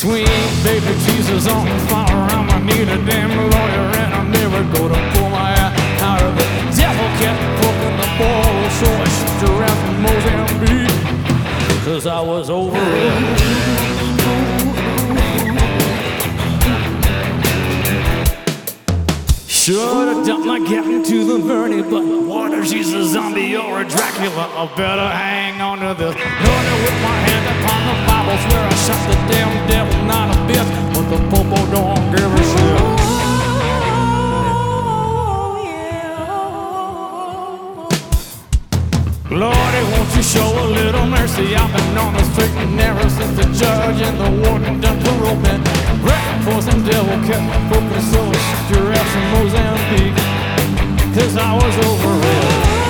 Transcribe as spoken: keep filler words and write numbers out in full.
Sweet baby Jesus on fire, I need a damn lawyer and I'm never gonna pull my eye out of it. Devil kept poking the ball, so I shipped around from Mozambique, cause I was over it. Should've dumped my captain to the Bernie, but what if she's a zombie or a Dracula? I better hang on to this. Lord, with my hand upon the Bible, swear I shot the damn devil, not a bit, but the popo don't give a shit. Lordy, won't you show a little mercy? I've been on the straight and narrow since the judge and the warden done parole me. Record for some devil kept me focused, so I shipped your ass in Mozambique, cause I was over it.